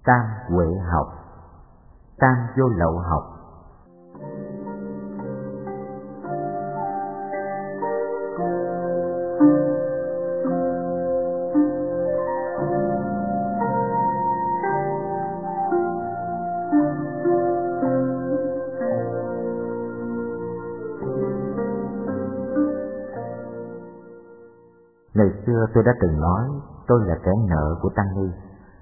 tam huệ học, tam vô lậu học. Ngày xưa tôi đã từng nói tôi là kẻ nợ của Tăng Ni.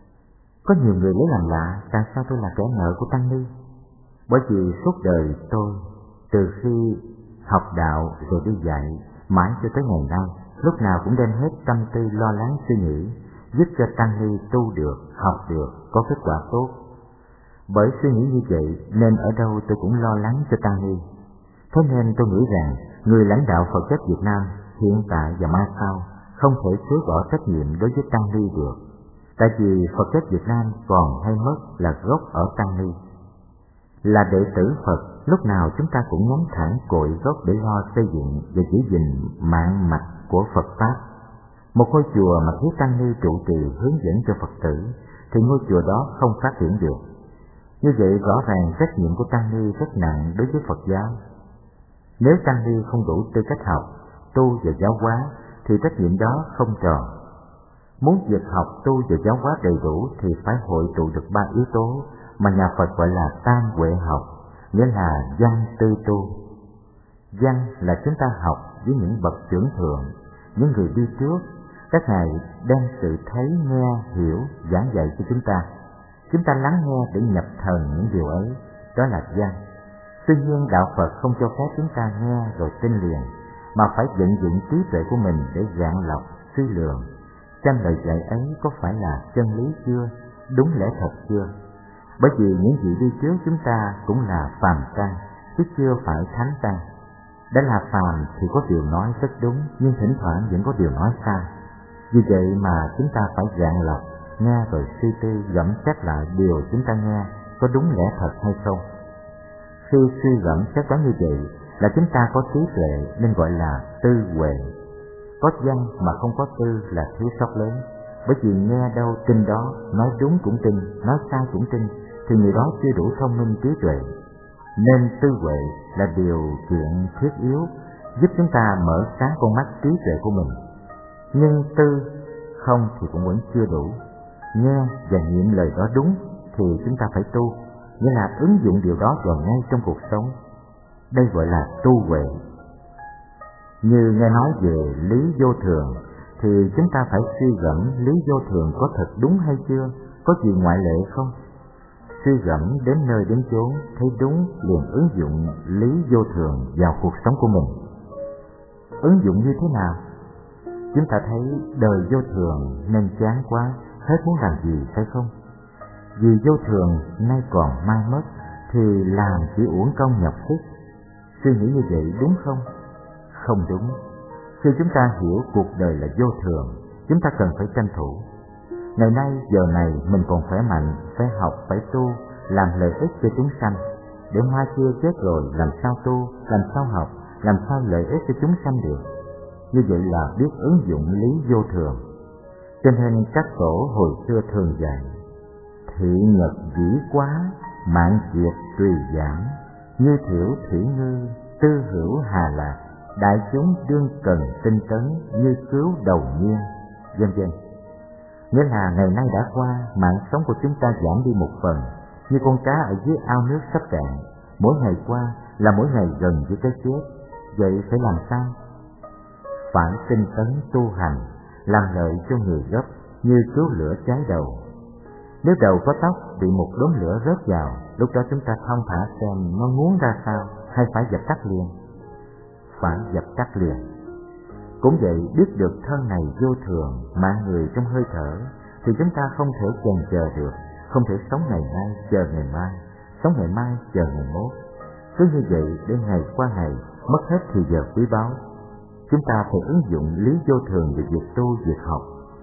Có nhiều người lấy làm lạ tại sao tôi là kẻ nợ của Tăng Ni. Bởi vì suốt đời tôi, từ khi học đạo rồi đi dạy, mãi cho tới ngày nay, lúc nào cũng đem hết tâm tư lo lắng suy nghĩ, giúp cho Tăng Ni tu được, học được, có kết quả tốt. Bởi suy nghĩ như vậy nên ở đâu tôi cũng lo lắng cho Tăng Ni. Thế nên tôi nghĩ rằng người lãnh đạo Phật giáo Việt Nam hiện tại và mai sau không thể chối bỏ trách nhiệm đối với Tăng Ni được. Tại vì Phật giáo Việt Nam còn hay mất là gốc ở Tăng Ni. Là đệ tử Phật, lúc nào chúng ta cũng nhắm thẳng cội gốc để lo xây dựng và giữ gìn mạng mạch của Phật Pháp. Một ngôi chùa mà thiếu Tăng Ni trụ trì hướng dẫn cho Phật tử thì ngôi chùa đó không phát triển được. Như vậy rõ ràng trách nhiệm của Tăng Ni rất nặng đối với Phật giáo. Nếu Tăng Ni không đủ tư cách học, tu và giáo hóa thì trách nhiệm đó không tròn. Muốn việc học, tu và giáo hóa đầy đủ thì phải hội tụ được 3 yếu tố mà nhà Phật gọi là tam huệ học, nghĩa là văn tư tu. Văn là chúng ta học với những bậc trưởng thượng, những người đi trước, các ngài đem sự thấy, nghe, hiểu, giảng dạy cho chúng ta. Chúng ta lắng nghe để nhập thần những điều ấy, đó là văn. Tuy nhiên đạo Phật không cho phép chúng ta nghe rồi tin liền, mà phải vận dụng trí tuệ của mình để gạn lọc, suy lường, xem lời dạy ấy có phải là chân lý chưa, đúng lẽ thật chưa. Bởi vì những vị đi trước chúng ta cũng là phàm tăng, chứ chưa phải thánh tăng. Đã là phàm thì có điều nói rất đúng, nhưng thỉnh thoảng vẫn có điều nói sai. Vì vậy mà chúng ta phải gạn lọc, nghe rồi suy tư, gẫm xét lại điều chúng ta nghe có đúng lẽ thật hay không. Khi suy gẫm xét đoán như vậy là chúng ta có trí tuệ nên gọi là tư huệ. Có văn mà không có tư là thiếu sót lớn. Bởi vì nghe đâu tin đó, nói đúng cũng tin, nói sai cũng tin, thì người đó chưa đủ thông minh trí tuệ. Nên tư huệ là điều kiện thiết yếu giúp chúng ta mở sáng con mắt trí tuệ của mình. Nhưng tư không thì cũng vẫn chưa đủ. Nghe và nghiệm lời đó đúng thì chúng ta phải tu, nghĩa là ứng dụng điều đó vào ngay trong cuộc sống. Đây gọi là tu huệ. Như nghe nói về lý vô thường thì chúng ta phải suy gẫm lý vô thường có thật đúng hay chưa, có gì ngoại lệ không. Suy gẫm đến nơi đến chốn, thấy đúng liền ứng dụng lý vô thường vào cuộc sống của mình. Ứng dụng như thế nào? Chúng ta thấy đời vô thường nên chán quá, hết muốn làm gì phải không? Vì vô thường nay còn mai mất thì làm chỉ uổng công nhọc sức. Suy nghĩ như vậy đúng không? Không đúng. Khi chúng ta hiểu cuộc đời là vô thường, chúng ta cần phải tranh thủ. Ngày nay, giờ này mình còn khỏe mạnh, phải học, phải tu, làm lợi ích cho chúng sanh. Để mai kia chết rồi làm sao tu, làm sao học, làm sao lợi ích cho chúng sanh được. Như vậy là biết ứng dụng lý vô thường. Cho nên các tổ hồi xưa thường dạy: thị nhật dĩ quá, mạng diệt tùy giảm, như thiểu thủy ngư, tư hữu hà lạc, đại chúng đương cần tinh tấn, như cứu đầu nhiên, vân vân. Nghĩa là ngày nay đã qua, mạng sống của chúng ta giảm đi một phần, như con cá ở dưới ao nước sắp cạn. Mỗi ngày qua là mỗi ngày gần với cái chết. Vậy phải làm sao? Phải tinh tấn tu hành, làm lợi cho người gấp, như cứu lửa cháy đầu. Nếu đầu có tóc bị một đốm lửa rớt vào, lúc đó chúng ta thong thả xem nó muốn ra sao, hay phải dập tắt liền? Phải dập tắt liền. Cũng vậy, biết được thân này vô thường, mạng người trong hơi thở, thì chúng ta không thể chần chờ được, không thể sống ngày nay chờ ngày mai, sống ngày mai chờ ngày mốt. Cứ như vậy để ngày qua ngày, mất hết thì giờ quý báu. Chúng ta phải ứng dụng lý vô thường về việc tu, việc học.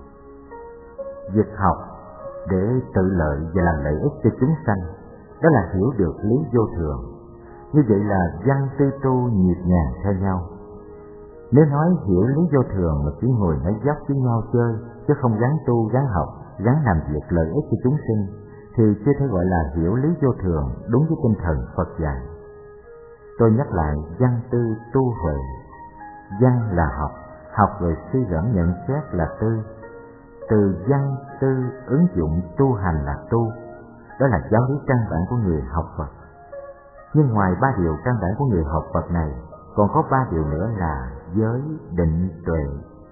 Việc học để tự lợi và làm lợi ích cho chúng sanh, đó là hiểu được lý vô thường. Như vậy là văn tư tu nhịp nhàng theo nhau. Nếu nói hiểu lý vô thường mà chỉ ngồi nói dốc với nhau chơi, chứ không gắng tu, gắng học, gắng làm việc lợi ích cho chúng sinh, thì chưa thể gọi là hiểu lý vô thường đúng với tinh thần Phật dạy. Tôi nhắc lại văn tư tu huệ. Văn là học, học rồi suy gẫm nhận xét là tư. Từ văn tư ứng dụng tu hành là tu. Đó là giáo lý căn bản của người học Phật. Nhưng ngoài 3 điều căn bản của người học Phật này, còn có 3 điều nữa là giới, định, tuệ.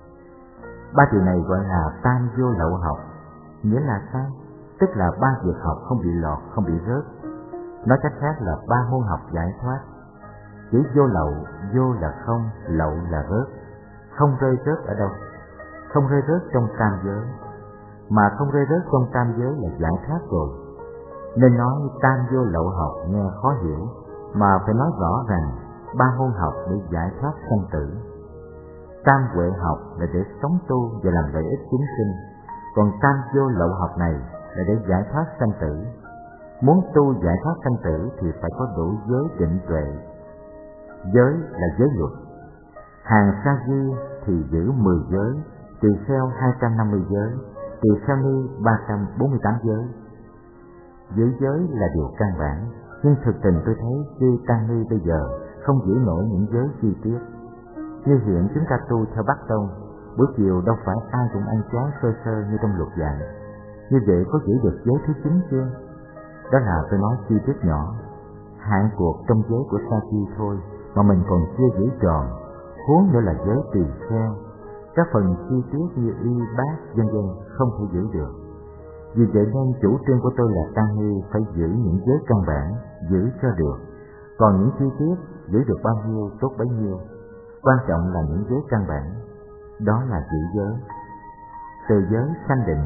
3 điều này gọi là tam vô lậu học. Nghĩa là sao? Tức là 3 việc học không bị lọt, không bị rớt. Nói cách khác là 3 môn học giải thoát. Chỉ vô lậu, vô là không, lậu là rớt. Không rơi rớt ở đâu? Không rơi rớt trong tam giới. Mà không rơi rớt trong tam giới là giải thoát rồi. Nên nói tam vô lậu học nghe khó hiểu, mà phải nói rõ rằng 3 môn học để giải thoát sanh tử. Tam huệ học là để sống tu và làm lợi ích chúng sinh, còn tam vô lậu học này là để giải thoát sanh tử. Muốn tu giải thoát sanh tử thì phải có đủ giới định tuệ. Giới là giới luật. Hàng sa di thì giữ 10 giới, tỳ kheo 250 giới, tỳ kheo ni 348 giới. Giữ giới là điều căn bản, nhưng thực tình tôi thấy chư tăng ni bây giờ không giữ nổi những giới chi tiết. Như hiện chúng ta tu theo Bắc Tông, buổi chiều đâu phải ai cũng ăn cháo sơ sơ như trong luật dạy. Như vậy có giữ được giới thứ 9 chưa? Đó là tôi nói chi tiết nhỏ, hạn cuộc trong giới của sa chi thôi mà mình còn chưa giữ tròn, huống nữa là giới tỳ kheo. Các phần chi tiết như y bát vân vân không thể giữ được. Vì vậy nên chủ trương của tôi là tăng ni phải giữ những giới căn bản, giữ cho được. Còn những chi tiết giữ được bao nhiêu tốt bấy nhiêu. Quan trọng là những giới căn bản, đó là giữ giới. Từ giới sanh định.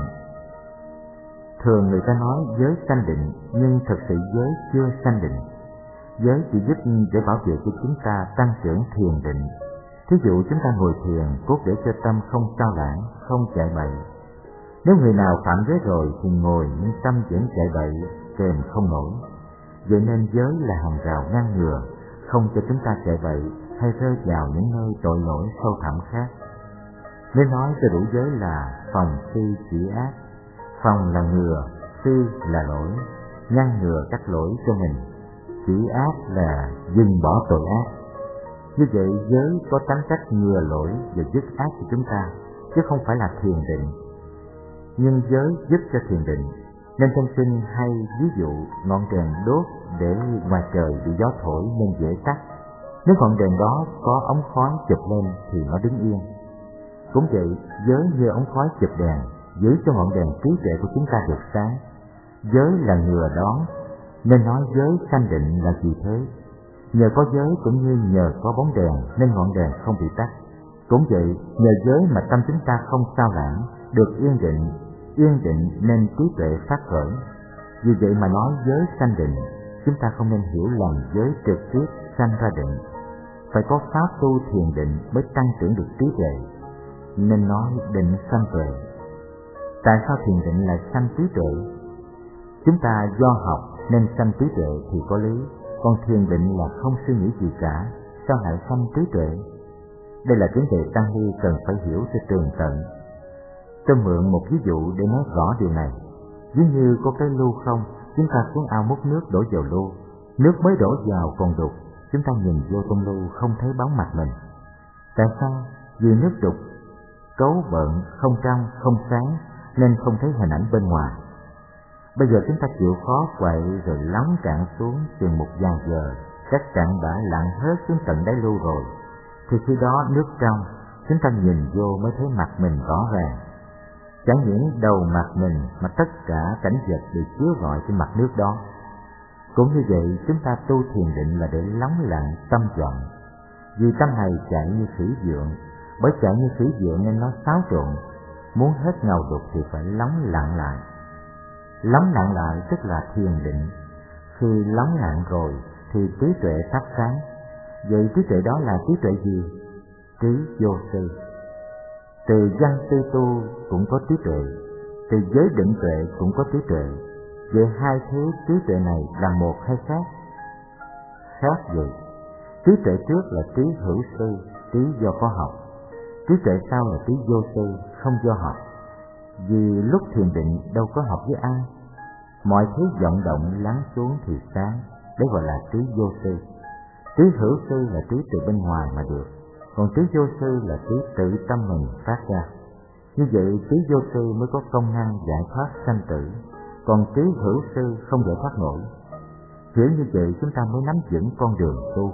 Thường người ta nói giới sanh định, nhưng thực sự giới chưa sanh định. Giới chỉ giúp để bảo vệ cho chúng ta tăng trưởng thiền định. Thí dụ chúng ta ngồi thiền cốt để cho tâm không sao lãng, không chạy bậy. Nếu người nào phạm giới rồi thì ngồi nhưng tâm vẫn chạy bậy, kềm không nổi. Vậy nên giới là hàng rào ngăn ngừa, không cho chúng ta chạy bậy hay rơi vào những nơi tội lỗi sâu thẳm khác. Nên nói cho đủ giới là phòng si chỉ ác. Phòng là ngừa, si là lỗi, ngăn ngừa các lỗi cho mình. Chỉ ác là dừng bỏ tội ác. Như vậy giới có tánh cách ngừa lỗi và dứt ác cho chúng ta, chứ không phải là thiền định. Nhưng giới giúp cho thiền định, nên trong kinh hay ví dụ ngọn đèn đốt để ngoài trời bị gió thổi nên dễ tắt. Nếu ngọn đèn đó có ống khói chụp lên thì nó đứng yên. Cũng vậy, giới như ống khói chụp đèn, giữ cho ngọn đèn trí tuệ của chúng ta được sáng. Giới là ngừa đón, nên nói giới sanh định là gì thế? Nhờ có giới cũng như nhờ có bóng đèn nên ngọn đèn không bị tắt. Cũng vậy, nhờ giới mà tâm chúng ta không sao lãng, được yên định nên trí tuệ phát khởi. Vì vậy mà nói giới sanh định, chúng ta không nên hiểu lầm giới trực tiếp sanh ra định. Phải có pháp tu thiền định mới tăng trưởng được trí tuệ, nên nói định sanh tuệ. Tại sao thiền định lại sanh trí tuệ? Chúng ta do học nên sanh trí tuệ thì có lý, còn thiền định là không suy nghĩ gì cả, sao lại sanh trí tuệ? Đây là vấn đề tăng ni cần phải hiểu cho tường tận. Tôi mượn một ví dụ để nói rõ điều này. Ví như có cái lu không, chúng ta xuống ao múc nước đổ vào lu, nước mới đổ vào còn đục, chúng ta nhìn vô trong lu không thấy bóng mặt mình. Tại sao? Vì nước đục, cấu bợn, không trong, không sáng nên không thấy hình ảnh bên ngoài. Bây giờ chúng ta chịu khó quậy rồi lóng cạn xuống chừng một vài giờ, các cặn bã lặn hết xuống tận đáy lu rồi, thì khi đó nước trong, chúng ta nhìn vô mới thấy mặt mình rõ ràng. Chẳng những đầu mặt mình mà tất cả cảnh vật đều chiếu rọi trên mặt nước đó. Cũng như vậy, chúng ta tu thiền định là để lắng lặng tâm vọng. Vì tâm này chạy như khỉ vượng, bởi chạy như khỉ vượng nên nó xáo trộn. Muốn hết ngầu đục thì phải lắng lặng lại. Lắng lặng lại tức là thiền định. Khi lắng lặng rồi thì trí tuệ phát sáng. Vậy trí tuệ đó là trí tuệ gì? Trí vô sư. Từ văn tư tu cũng có trí tuệ, từ giới định tuệ cũng có trí tuệ. Vậy hai thứ trí tuệ này là một hay khác? Khác vậy. Trí tuệ trước là trí hữu sư, trí do có học. Trí tuệ sau là trí vô sư, không do học. Vì lúc thiền định đâu có học với ai. Mọi thứ vọng động lắng xuống thì sáng, đấy gọi là trí vô sư. Trí hữu sư là trí từ bên ngoài mà được, còn trí vô sư là trí tự tâm mình phát ra. Như vậy trí vô sư mới có công năng giải thoát sanh tử, còn trí hữu sư không giải thoát nổi. Hiểu như vậy chúng ta mới nắm vững con đường tu.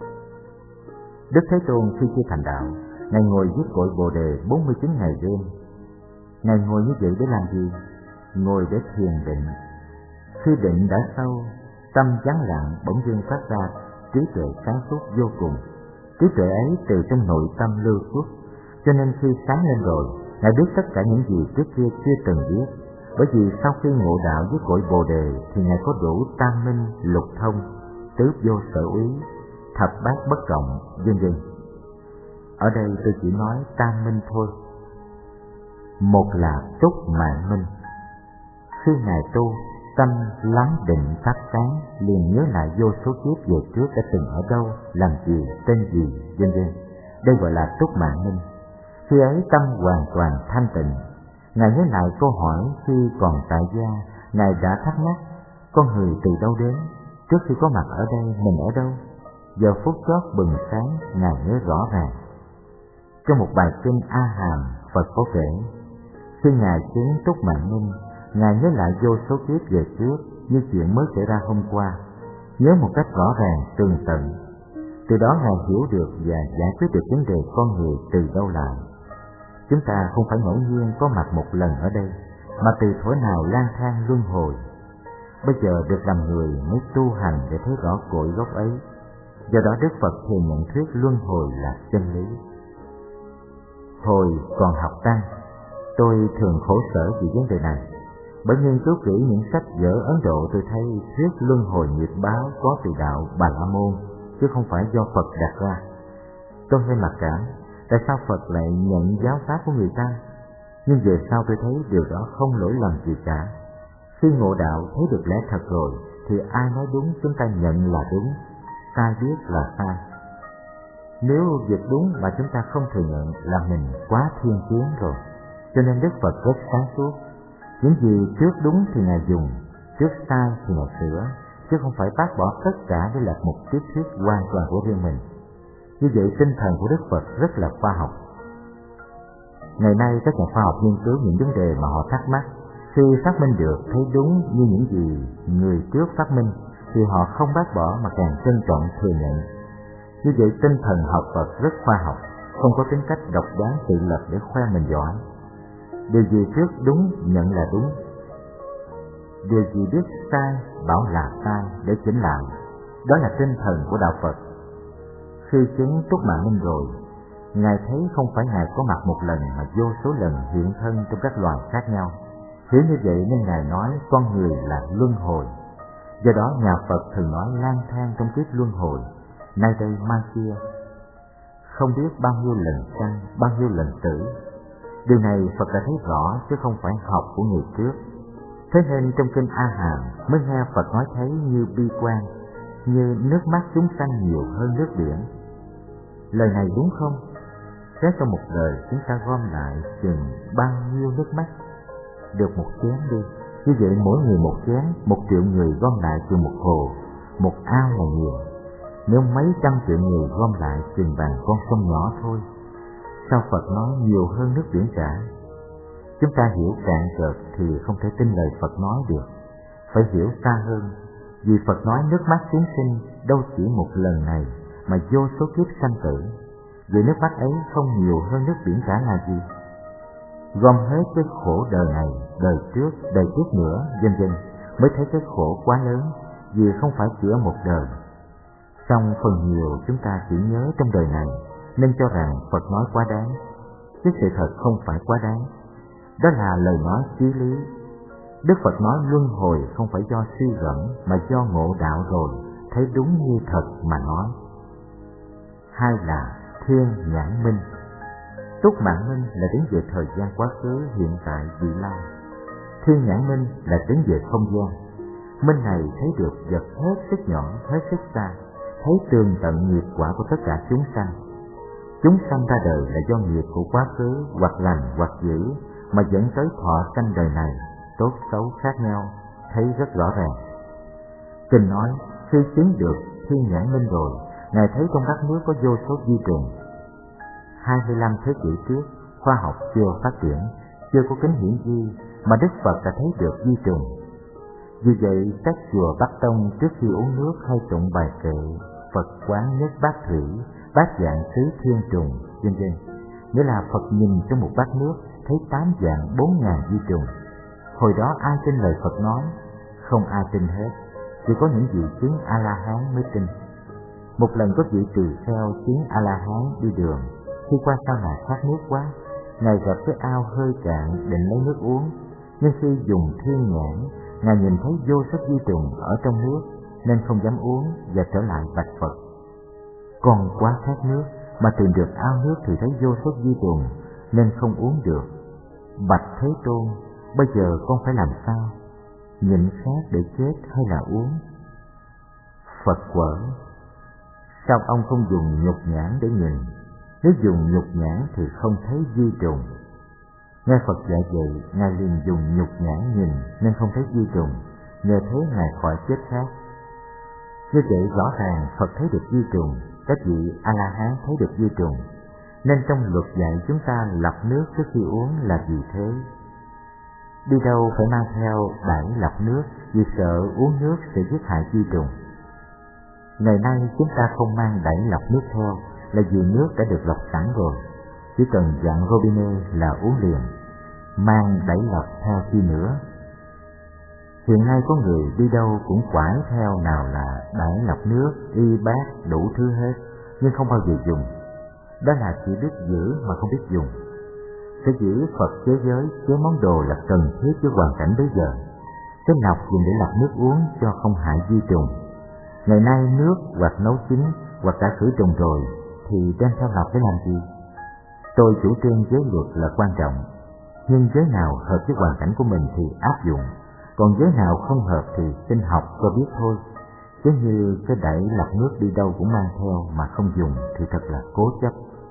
Đức Thế Tôn khi chưa thành đạo, Ngài ngồi viết cội Bồ Đề 49 ngày đêm. Ngài ngồi như vậy để làm gì? Ngồi để thiền định. Khi định đã sâu, tâm vắng lặng bỗng dưng phát ra trí tuệ sáng suốt vô cùng. Trí tuệ ấy từ trong nội tâm lưu xuất, cho nên khi sáng lên rồi, Ngài biết tất cả những gì trước kia chưa từng biết. Bởi vì sau khi ngộ đạo với cội Bồ Đề thì Ngài có đủ tam minh, lục thông, tứ vô sở úy, thập bát bất cộng, vân vân. Ở đây tôi chỉ nói tam minh thôi. Một là túc mạng minh. Khi Ngài tu, tâm lắng định phát sáng, liền nhớ lại vô số kiếp về trước đã từng ở đâu, làm gì, tên gì, vân vân. Đây gọi là túc mạng minh. Khi ấy tâm hoàn toàn thanh tịnh. Ngài nhớ lại câu hỏi khi còn tại gia, Ngài đã thắc mắc, con người từ đâu đến, trước khi có mặt ở đây mình ở đâu? Giờ phút chót bừng sáng, Ngài nhớ rõ ràng. Trong một bài kinh A Hàm, Phật có kể, khi Ngài chứng túc mạng minh, Ngài nhớ lại vô số kiếp về trước như chuyện mới xảy ra hôm qua, nhớ một cách rõ ràng, tường tận. Từ đó Ngài hiểu được và giải quyết được vấn đề con người từ đâu lại. Chúng ta không phải ngẫu nhiên có mặt một lần ở đây, mà từ thuở nào lang thang luân hồi. Bây giờ được làm người mới tu hành để thấy rõ cội gốc ấy. Do đó Đức Phật thường nhận thuyết luân hồi là chân lý. Hồi còn học Tăng, tôi thường khổ sở vì vấn đề này. Bởi nghiên cứu kỹ những sách vở Ấn Độ, tôi thấy thuyết luân hồi nghiệp báo có từ đạo Bà La Môn, chứ không phải do Phật đặt ra. Tôi hơi mặc cảm, tại sao Phật lại nhận giáo pháp của người ta? Nhưng về sau tôi thấy điều đó không lỗi lầm gì cả. Khi ngộ đạo thấy được lẽ thật rồi, thì ai nói đúng chúng ta nhận là đúng, sai biết là sai. Nếu việc đúng mà chúng ta không thừa nhận là mình quá thiên kiến rồi. Cho nên Đức Phật rất sáng suốt. Những gì trước đúng thì Ngài dùng, trước sai thì Ngài sửa, chứ không phải bác bỏ tất cả để lập một triết thuyết hoàn toàn của riêng mình. Như vậy tinh thần của Đức Phật rất là khoa học. Ngày nay các nhà khoa học nghiên cứu những vấn đề mà họ thắc mắc. Khi phát minh được thấy đúng như những gì người trước phát minh, thì họ không bác bỏ mà càng trân trọng thừa nhận. Như vậy tinh thần học Phật rất khoa học, không có tính cách độc đoán tự lập để khoe mình giỏi. Điều gì trước đúng nhận là đúng, điều gì biết sai bảo là sai để chỉnh lại. Đó là tinh thần của đạo Phật. Khi chứng túc mạng minh rồi, Ngài thấy không phải Ngài có mặt một lần mà vô số lần hiện thân trong các loài khác nhau. Hiểu như vậy nên Ngài nói con người là luân hồi. Do đó nhà Phật thường nói lang thang trong kiếp luân hồi, nay đây mai kia, không biết bao nhiêu lần sanh, bao nhiêu lần tử. Điều này Phật đã thấy rõ chứ không phải học của người trước. Thế nên trong kinh A Hàm mới nghe Phật nói thấy như bi quan, như nước mắt chúng sanh nhiều hơn nước biển. Lời này đúng không? Xét trong một đời chúng ta gom lại chừng bao nhiêu nước mắt? Được một chén đi. Như vậy mỗi người một chén, 1 triệu người gom lại chừng một hồ, một ao là nhiều. Nếu mấy trăm triệu người gom lại chừng bằng con sông nhỏ thôi, sao Phật nói nhiều hơn nước biển cả? Chúng ta hiểu cạn cợt thì không thể tin lời Phật nói được. Phải hiểu xa hơn, vì Phật nói nước mắt chúng sinh đâu chỉ một lần này mà vô số kiếp sanh tử. Vậy nước mắt ấy không nhiều hơn nước biển cả là gì? Gom hết cái khổ đời này, đời trước nữa, vân vân, mới thấy cái khổ quá lớn, vì không phải chỉ ở một đời. Song phần nhiều chúng ta chỉ nhớ trong đời này, nên cho rằng Phật nói quá đáng, chứ sự thật không phải quá đáng. Đó là lời nói chí lý. Đức Phật nói luân hồi không phải do suy gẫm, mà do ngộ đạo rồi, thấy đúng như thật mà nói. Hai là thiên nhãn minh. Túc mạng minh là đứng về thời gian quá khứ, hiện tại, vị lai. Thiên nhãn minh là đứng về không gian. Minh này thấy được vật hết sức nhỏ, hết sức xa, thấy tường tận nghiệp quả của tất cả chúng sanh. Chúng sanh ra đời là do nghiệp của quá khứ, hoặc lành hoặc dữ, mà dẫn tới thọ sanh đời này, tốt xấu khác nhau, thấy rất rõ ràng. Kinh nói, khi chứng được thiên nhãn minh rồi, Ngài thấy trong bát nước có vô số vi trùng. 25 thế kỷ trước, khoa học chưa phát triển, chưa có kính hiển vi, mà Đức Phật đã thấy được vi trùng. Vì vậy, các chùa Bắc Tông trước khi uống nước hay tụng bài kệ Phật quán nhất bát thủy, bát dạng xứ thiên trùng, vân vân. Nghĩa là Phật nhìn trong một bát nước thấy 8 dạng 4.000 vi trùng. Hồi đó ai tin lời Phật nói? Không ai tin hết, chỉ có những vị chứng A-la-hán mới tin. Một lần có vị tỳ kheo chứng A-la-hán đi đường, khi qua sao Ngài khát nước quá, Ngài gặp cái ao hơi cạn định lấy nước uống, nhưng khi dùng thiên nhãn, Ngài nhìn thấy vô số vi trùng ở trong nước nên không dám uống và trở lại bạch Phật. Con quá khát nước mà tìm được ao nước thì thấy vô số vi trùng nên không uống được. Bạch Thế Tôn, bây giờ con phải làm sao? Nhịn khát để chết hay là uống? Phật quở: sao ông không dùng nhục nhãn để nhìn? Nếu dùng nhục nhãn thì không thấy vi trùng. Nghe Phật dạy vậy, Ngài liền dùng nhục nhãn nhìn nên không thấy vi trùng, nhờ thế Ngài khỏi chết khát. Như vậy rõ ràng Phật thấy được vi trùng, các vị A-la-hán thấy được vi trùng, nên trong luật dạy chúng ta lọc nước trước khi uống là vì thế. Đi đâu phải mang theo đải lọc nước vì sợ uống nước sẽ giết hại vi trùng. Ngày nay chúng ta không mang đải lọc nước theo là vì nước đã được lọc sẵn rồi, chỉ cần dặn robinet là uống liền. Mang đẩy lọc theo chi nữa? Hiện nay có người đi đâu cũng quải theo nào là đẩy lọc nước, y bát, đủ thứ hết, nhưng không bao giờ dùng. Đó là chỉ biết giữ mà không biết dùng. Sẽ giữ Phật chế giới, chế món đồ là cần thiết với hoàn cảnh bây giờ. Cái lọc dùng để lọc nước uống cho không hại vi trùng. Ngày nay nước hoặc nấu chín hoặc đã khử trùng rồi thì đem theo lọc để làm gì? Tôi chủ trương giới luật là quan trọng, nhưng giới nào hợp với hoàn cảnh của mình thì áp dụng, còn giới nào không hợp thì xin học cho biết thôi. Chứ như cái đẩy lọc nước đi đâu cũng mang theo mà không dùng thì thật là cố chấp.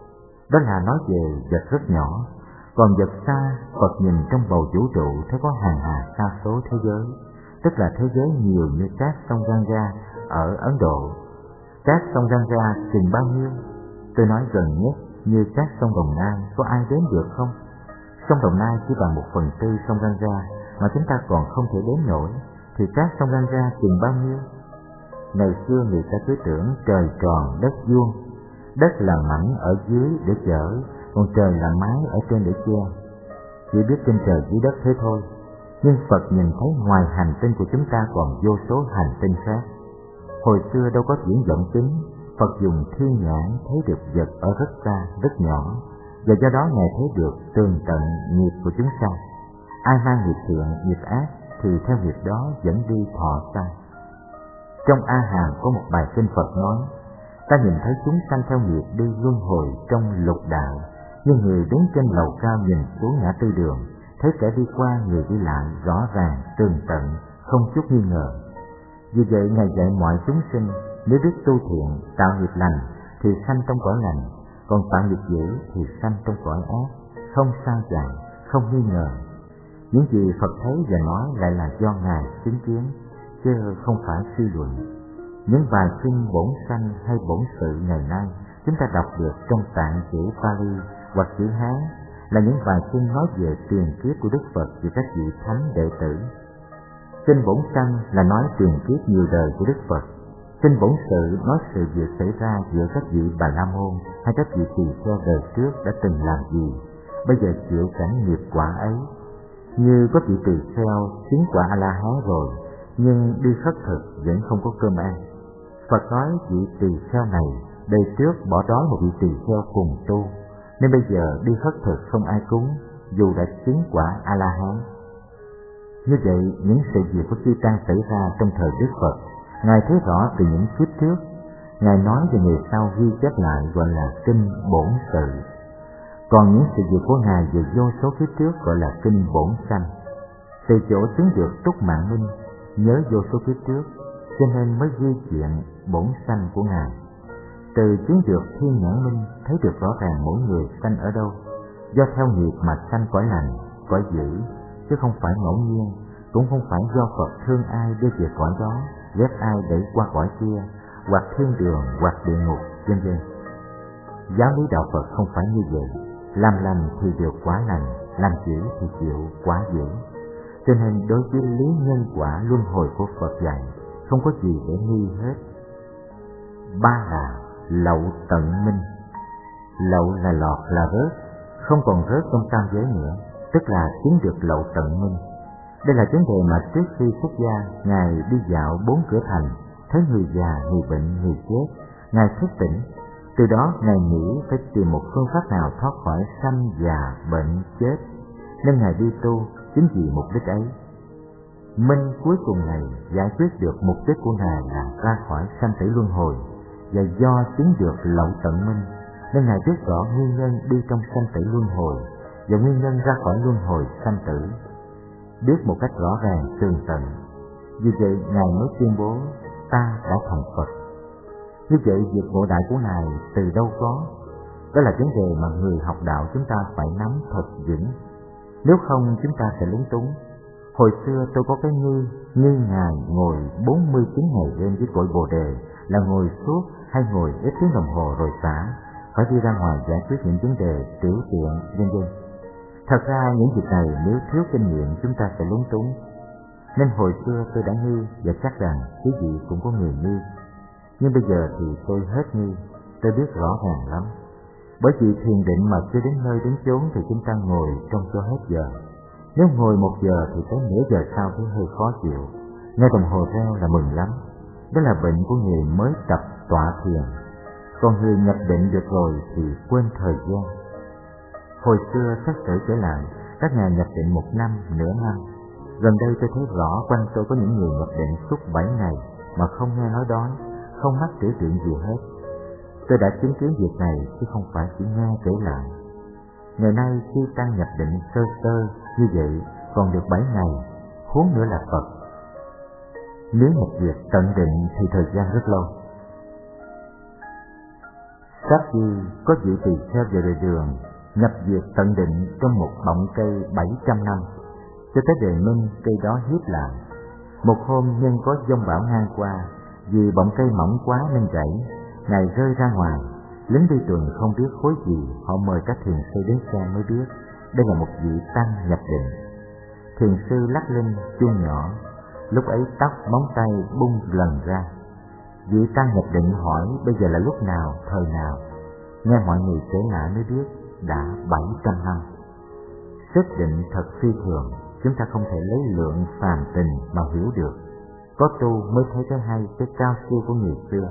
Đó là nói về vật rất nhỏ, còn vật xa, Phật nhìn trong bầu vũ trụ thấy có hàng hà sa số thế giới, tức là thế giới nhiều như các sông Ganga ở Ấn Độ. Các sông Ganga chừng bao nhiêu? Tôi nói gần nhất như các sông Đồng Nai, có ai đến được không? Sông Đồng Nai chỉ bằng 1/4 sông Ganga mà chúng ta còn không thể đếm nổi, thì các sông Ganga chừng bao nhiêu? Ngày xưa người ta cứ tưởng trời tròn đất vuông, đất là mảnh ở dưới để chở, còn trời là mái ở trên để che. Chỉ biết trên trời dưới đất thế thôi. Nhưng Phật nhìn thấy ngoài hành tinh của chúng ta còn vô số hành tinh khác. Hồi xưa đâu có viễn vọng kính, Phật dùng thiên nhãn thấy được vật ở rất xa, rất nhỏ, và do đó Ngài thấy được tường tận nghiệp của chúng sanh. Ai mang nghiệp thiện, nghiệp ác thì theo nghiệp đó dẫn đi thọ sanh. Trong A Hàm có một bài kinh Phật nói: ta nhìn thấy chúng sanh theo nghiệp đi luân hồi trong lục đạo, như người đứng trên lầu cao nhìn xuống ngã tư đường, thấy kẻ đi qua người đi lại rõ ràng, tường tận, không chút nghi ngờ. Vì vậy Ngài dạy mọi chúng sinh nếu biết tu thiện, tạo nghiệp lành thì sanh trong cõi lành, còn tạo nghiệp dữ thì sanh trong cõi ác, không sai chạy, không nghi ngờ. Những gì Phật thấy và nói lại là do Ngài chứng kiến, chứ không phải suy luận. Những bài kinh bổn sanh hay bổn sự ngày nay chúng ta đọc được trong tạng chữ Pali hoặc chữ Hán là những bài kinh nói về tiền kiếp của Đức Phật và các vị thánh đệ tử. Kinh bổn sanh là nói tiền kiếp nhiều đời của Đức Phật. Kinh bổn sự nói sự việc xảy ra giữa các vị Bà La Môn hay các vị tỳ kheo đời trước đã từng làm gì, bây giờ chịu cảnh nghiệp quả ấy. Như có vị tỳ kheo chứng quả A-la-hán rồi, nhưng đi khất thực vẫn không có cơm ăn. Phật nói vị tỳ kheo này đời trước bỏ đói một vị tỳ kheo cùng tu, nên bây giờ đi khất thực không ai cúng, dù đã chứng quả A-la-hán. Như vậy, những sự việc của chư tăng xảy ra trong thời Đức Phật, Ngài thấy rõ từ những kiếp trước. Ngài nói về người sau ghi chép lại gọi là kinh bổn sự. Còn những sự việc của Ngài về vô số kiếp trước gọi là kinh bổn sanh. Từ chỗ chứng được túc mạng minh, nhớ vô số kiếp trước, cho nên mới ghi chuyện bổn sanh của Ngài. Từ chứng được thiên nhãn minh, thấy được rõ ràng mỗi người sanh ở đâu, do theo nghiệp mà sanh cõi lành, cõi dữ, chứ không phải ngẫu nhiên, cũng không phải do Phật thương ai đưa về cõi đó, ghét ai đẩy qua cõi kia, hoặc thiên đường, hoặc địa ngục, vân vân. Giáo lý đạo Phật không phải như vậy. Làm lành thì được quả lành, làm dữ thì chịu quả dữ. Cho nên đối với lý nhân quả luân hồi của Phật dạy, không có gì để nghi hết. Ba là lậu tận minh. Lậu là lọt, là rớt, không còn rớt trong tam giới nữa, tức là chứng được lậu tận minh. Đây là vấn đề mà trước khi xuất gia, Ngài đi dạo 4 cửa thành, thấy người già, người bệnh, người chết, Ngài thức tỉnh. Từ đó Ngài nghĩ phải tìm một phương pháp nào thoát khỏi sanh, già, bệnh, chết, nên Ngài đi tu chính vì mục đích ấy. Minh cuối cùng này giải quyết được mục đích của Ngài là ra khỏi sanh tử luân hồi, và do chứng được lậu tận minh nên Ngài biết rõ nguyên nhân đi trong sanh tử luân hồi và nguyên nhân ra khỏi luân hồi sanh tử, biết một cách rõ ràng tường tận. Vì vậy Ngài mới tuyên bố ta đã thành Phật. Như vậy việc ngộ đại của Ngài từ đâu có? Đó là vấn đề mà người học đạo chúng ta phải nắm thật vững, nếu không chúng ta sẽ lúng túng. Hồi xưa tôi có cái nghi Ngài ngồi 49 ngày đêm với cội Bồ Đề là ngồi suốt hay ngồi ít tiếng đồng hồ rồi xả, phải đi ra ngoài giải quyết những vấn đề tiểu tiện, vân vân. Thật ra những việc này nếu thiếu kinh nghiệm chúng ta sẽ lúng túng. Nên hồi xưa tôi đã nghi và chắc rằng quý vị cũng có người nghi. Nhưng bây giờ thì tôi hết nghi, tôi biết rõ ràng lắm. Bởi vì thiền định mà chưa đến nơi đến chốn thì chúng ta ngồi trong cho hết giờ. Nếu ngồi 1 giờ thì tới nửa giờ sau thấy hơi khó chịu, nghe đồng hồ reo là mừng lắm. Đó là bệnh của người mới tập tọa thiền. Còn người nhập định được rồi thì quên thời gian. Hồi xưa xét xử trở lại, các nhà nhập định 1 năm, nửa năm. Gần đây tôi thấy rõ quanh tôi có những người nhập định suốt 7 ngày mà không nghe nói đói, không mắc tiểu tiện gì hết. Tôi đã chứng kiến việc này chứ không phải chỉ nghe kể lại. Ngày nay khi tăng nhập định sơ sơ như vậy còn được 7 ngày, huống nữa là Phật. Nếu nhập việc tận định thì thời gian rất lâu. Các vị có vị tỳ kheo về đời Đường nhập việc tận định trong một bọng cây 700 năm, cho tới đời Minh cây đó hiếp lại. Một hôm nhân có giông bão ngang qua, vì bọng cây mỏng quá nên gãy, Ngài rơi ra ngoài. Lính đi tuần không biết khối gì, họ mời các thiền sư đến xem mới biết đây là một vị tăng nhập định. Thiền sư lắc linh chuông nhỏ, lúc ấy tóc móng tay bung lần ra. Vị tăng nhập định hỏi bây giờ là lúc nào, thời nào. Nghe mọi người kể lại mới biết đã 700 năm. Sức định thật phi thường, chúng ta không thể lấy lượng phàm tình mà hiểu được. Có tu mới thấy cái hay, cái cao siêu của người xưa.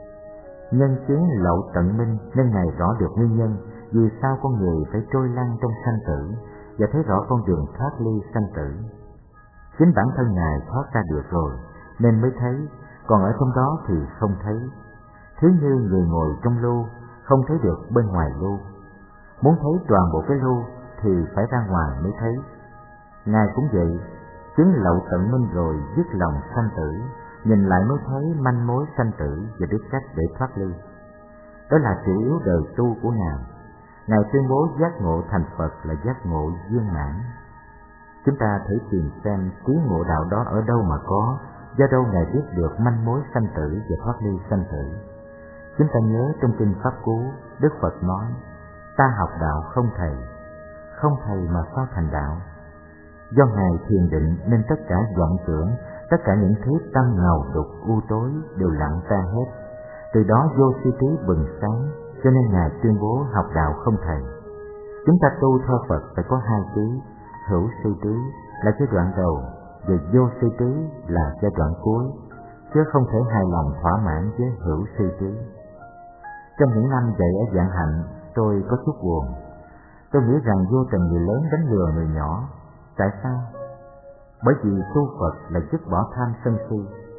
Nhân chứng lậu tận minh nên Ngài rõ được nguyên nhân vì sao con người phải trôi lăn trong sanh tử và thấy rõ con đường thoát ly sanh tử. Chính bản thân Ngài thoát ra được rồi nên mới thấy, còn ở trong đó thì không thấy. Thứ như người ngồi trong lu không thấy được bên ngoài lu. Muốn thấy toàn bộ cái lu thì phải ra ngoài mới thấy. Ngài cũng vậy, chứng lậu tận minh rồi dứt lòng sanh tử, nhìn lại mới thấy manh mối sanh tử và biết cách để thoát ly. Đó là chủ yếu đời tu của Ngài. Ngài tuyên bố giác ngộ thành Phật là giác ngộ viên mãn. Chúng ta thử tìm xem trí ngộ đạo đó ở đâu mà có, do đâu Ngài biết được manh mối sanh tử và thoát ly sanh tử. Chúng ta nhớ trong kinh Pháp Cú, Đức Phật nói, ta học đạo không thầy, không thầy mà sao thành đạo. Do Ngài thiền định nên tất cả vọng tưởng, tất cả những thứ tâm ngầu đục u tối đều lặng tan hết. Từ đó vô sư trí bừng sáng, cho nên Ngài tuyên bố học đạo không thầy. Chúng ta tu theo Phật phải có 2 trí, hữu sư trí là giai đoạn đầu và vô sư trí là giai đoạn cuối, chứ không thể hài lòng thỏa mãn với hữu sư trí. Trong những năm dạy ở Vạn Hạnh, tôi có chút buồn. Tôi nghĩ rằng vô tình người lớn đánh lừa người nhỏ. Tại sao? Bởi vì tu Phật là dứt bỏ tham sân si,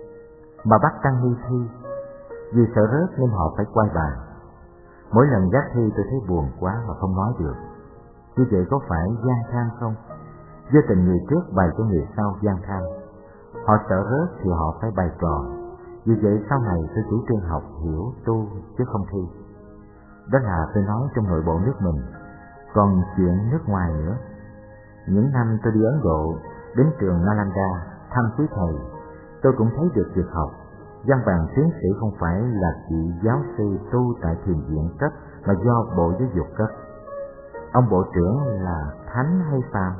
mà bắt tăng ni thi. Vì sợ rớt nên họ phải quay bài. Mỗi lần gác thi tôi thấy buồn quá mà không nói được. Như vậy có phải gian tham không? Vô tình người trước bày cho người sau gian tham. Họ sợ rớt thì họ phải bày trò. Vì vậy sau này tôi chủ trương học hiểu tu chứ không thi. Đó là tôi nói trong nội bộ nước mình. Còn chuyện nước ngoài nữa. Những năm tôi đi Ấn Độ, đến trường Nalanda thăm quý thầy, tôi cũng thấy được việc học. Văn bằng tiến sĩ không phải là vị giáo sư tu tại thiền viện cấp, mà do Bộ Giáo dục cấp. Ông bộ trưởng là thánh hay phàm?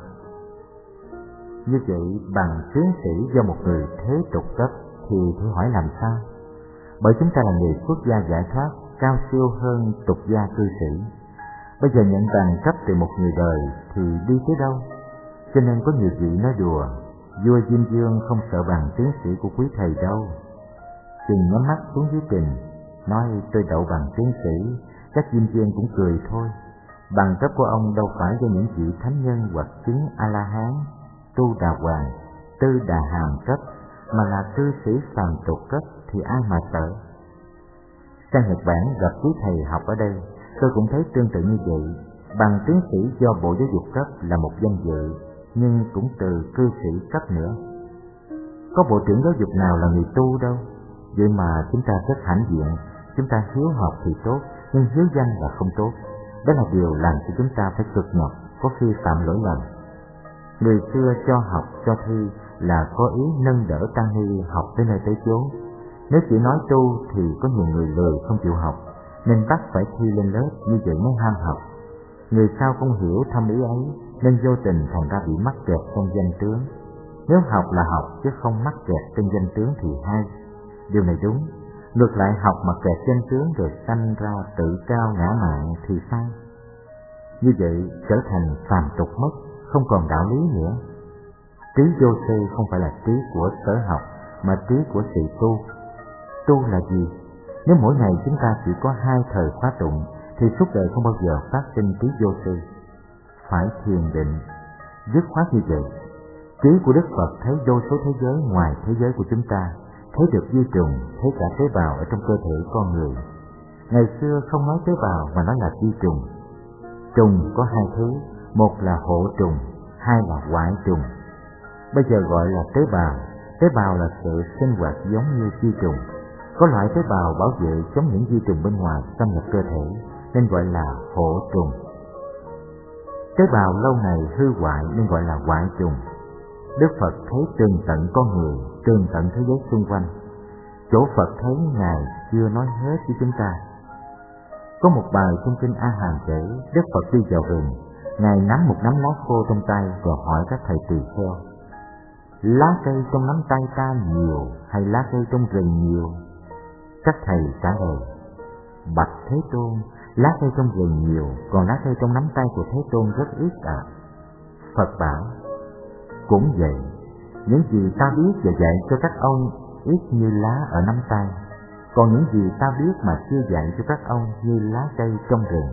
Như vậy bằng tiến sĩ do một người thế tục cấp thì thử hỏi làm sao? Bởi chúng ta là người xuất gia giải thoát, cao siêu hơn tục gia cư sĩ. Bây giờ nhận bằng cấp từ một người đời thì đi tới đâu? Cho nên có nhiều vị nói đùa, vua Diêm Dương không sợ bằng tiến sĩ của quý thầy đâu. Chừng nhắm mắt xuống dưới trình, nói tôi đậu bằng tiến sĩ, các Diêm Dương cũng cười thôi. Bằng cấp của ông đâu phải do những vị thánh nhân hoặc chứng A-la-hán, tu đà hoàng, tư đà hàm cấp, mà là cư sĩ phàm tục cấp thì ai mà sợ. Sang Nhật Bản gặp quý thầy học ở đây, tôi cũng thấy tương tự như vậy. Bằng tiến sĩ do Bộ Giáo dục cấp là một danh dự, nhưng cũng từ cư sĩ cấp nữa. Có bộ trưởng giáo dục nào là người tu đâu. Vậy mà chúng ta rất hãnh diện, chúng ta hiếu học thì tốt, nhưng hiếu danh là không tốt. Đó là điều làm cho chúng ta phải cực nhọc, có khi phạm lỗi lầm. Người xưa cho học cho thi là có ý nâng đỡ tăng ni học tới nơi tới chốn. Nếu chỉ nói tu thì có nhiều người lười không chịu học, nên bắt phải thi lên lớp, như vậy mới ham học. Người sau không hiểu thâm ý ấy, nên vô tình thành ra bị mắc kẹt trong danh tướng. Nếu học là học chứ không mắc kẹt trong danh tướng thì hay. Điều này đúng. Ngược lại học mà kẹt danh tướng rồi sanh ra tự cao ngã mạn thì sai. Như vậy trở thành phàm tục mất, không còn đạo lý nữa. Trí vô sư không phải là trí của sở học, mà trí của sự tu. Tu là gì? Nếu mỗi ngày chúng ta chỉ có 2 thời khóa tụng thì suốt đời không bao giờ phát sinh trí vô sư. Phải thiền định, dứt khoát như vậy. Trí của Đức Phật thấy vô số thế giới ngoài thế giới của chúng ta, thấy được vi trùng, thấy cả tế bào ở trong cơ thể con người. Ngày xưa không nói tế bào mà nói là vi trùng. Trùng có 2 thứ, một là hộ trùng, 2 là hoại trùng. Bây giờ gọi là tế bào. Tế bào là sự sinh hoạt giống như vi trùng. Có loại tế bào bảo vệ chống những vi trùng bên ngoài xâm nhập cơ thể, nên gọi là hộ trùng. Tế bào lâu ngày hư hoại nên gọi là hoại trùng. Đức Phật thấy tường tận con người, tường tận thế giới xung quanh. Chỗ Phật thấy Ngài chưa nói hết với chúng ta. Có một bài trong kinh A Hàm kể, Đức Phật đi vào rừng, Ngài nắm một nắm lá khô trong tay rồi hỏi các thầy tỳ kheo: lá cây trong nắm tay ta nhiều hay lá cây trong rừng nhiều? Các thầy trả lời: bạch Thế Tôn, lá cây trong rừng nhiều, còn lá cây trong nắm tay của Thế Tôn rất ít ạ. Phật bảo: cũng vậy, những gì ta biết và dạy cho các ông ít như lá ở nắm tay, còn những gì ta biết mà chưa dạy cho các ông như lá cây trong rừng.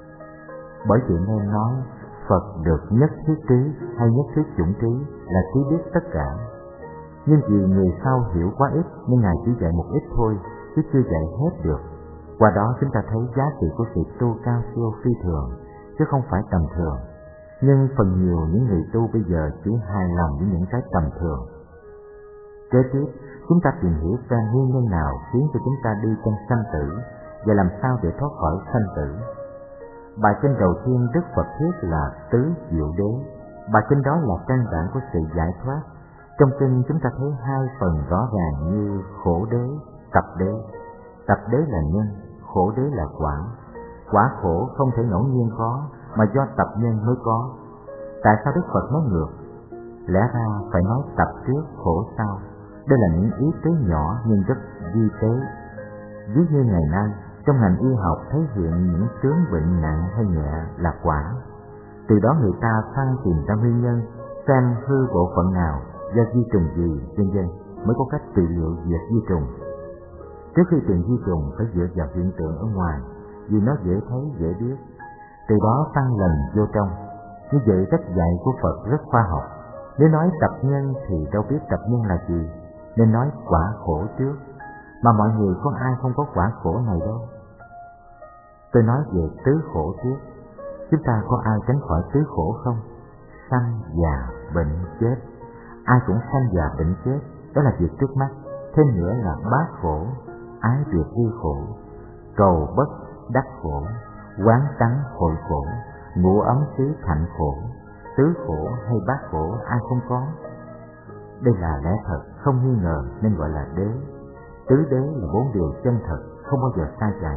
Bởi vậy nên nói Phật được nhất thiết trí hay nhất thiết chủng trí là trí biết tất cả. Nhưng vì người sau hiểu quá ít nên Ngài chỉ dạy một ít thôi, chứ chưa dạy hết được. Qua đó chúng ta thấy giá trị của sự tu cao siêu phi thường, chứ không phải tầm thường. Nhưng phần nhiều những người tu bây giờ chỉ hài lòng với những cái tầm thường. Kế tiếp, chúng ta tìm hiểu xem nguyên nhân nào khiến cho chúng ta đi trong sanh tử và làm sao để thoát khỏi sanh tử. Bài kinh đầu tiên Đức Phật thuyết là tứ diệu đế. Bài kinh đó là căn bản của sự giải thoát. Trong kinh chúng ta thấy 2 phần rõ ràng như khổ đế, tập đế. Tập đế là nhân, khổ đế là quả. Quả khổ không thể ngẫu nhiên có, mà do tập nhân mới có. Tại sao Đức Phật nói ngược? Lẽ ra phải nói tập trước, khổ sau. Đây là những ý tứ nhỏ nhưng rất vi tế. Ví như ngày nay, trong ngành y học thấy hiện những chứng bệnh nặng hay nhẹ là quả. Từ đó người ta săn tìm ra nguyên nhân, xem hư bộ phận nào, do vi trùng gì, vân vân, mới có cách trị liệu diệt vi trùng. Trước khi tìm vi trùng phải dựa vào hiện tượng ở ngoài, vì nó dễ thấy, dễ biết. Từ đó tăng lần vô trong. Như vậy cách dạy của Phật rất khoa học. Nếu nói tập nhân thì đâu biết tập nhân là gì, nên nói quả khổ trước. Mà mọi người có ai không có quả khổ này đâu. Tôi nói về tứ khổ trước. Chúng ta có ai tránh khỏi tứ khổ không? Sanh, già, bệnh, chết. Ai cũng sanh, già, bệnh, chết. Đó là việc trước mắt. Thêm nữa là bát khổ, ái tuyệt ly khổ, cầu bất đắc khổ, quán tắng hội khổ, ngủ ấm xứ thạnh khổ. Tứ khổ hay bát khổ ai không có. Đây là lẽ thật, không nghi ngờ nên gọi là đế. Tứ đế là 4 điều chân thật, không bao giờ sai chạy.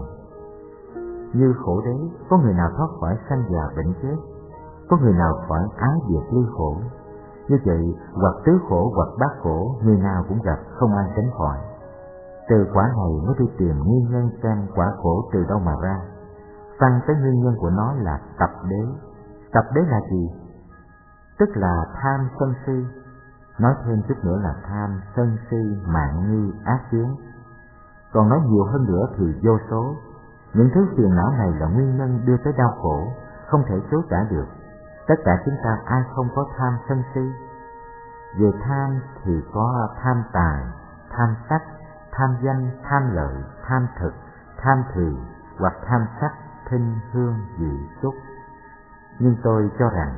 Như khổ đế, có người nào thoát khỏi sanh già bệnh chết, có người nào khỏi ái diệt ly khổ. Như vậy, hoặc tứ khổ hoặc bát khổ, người nào cũng gặp, không ai tránh khỏi. Từ quả này mới đi tìm nguyên nhân xem quả khổ từ đâu mà ra. Phân tới nguyên nhân của nó là tập đế. Tập đế là gì? Tức là tham sân si. Nói thêm chút nữa là tham sân si mạn nghi ác kiến. Còn nói nhiều hơn nữa thì vô số. Những thứ phiền não này là nguyên nhân đưa tới đau khổ, không thể chối cãi được. Tất cả chúng ta ai không có tham sân si? Về tham thì có tham tài, tham sắc, tham danh, tham lợi, tham thực, tham thùy hoặc tham sắc, thinh, hương, vị, xúc. Nhưng tôi cho rằng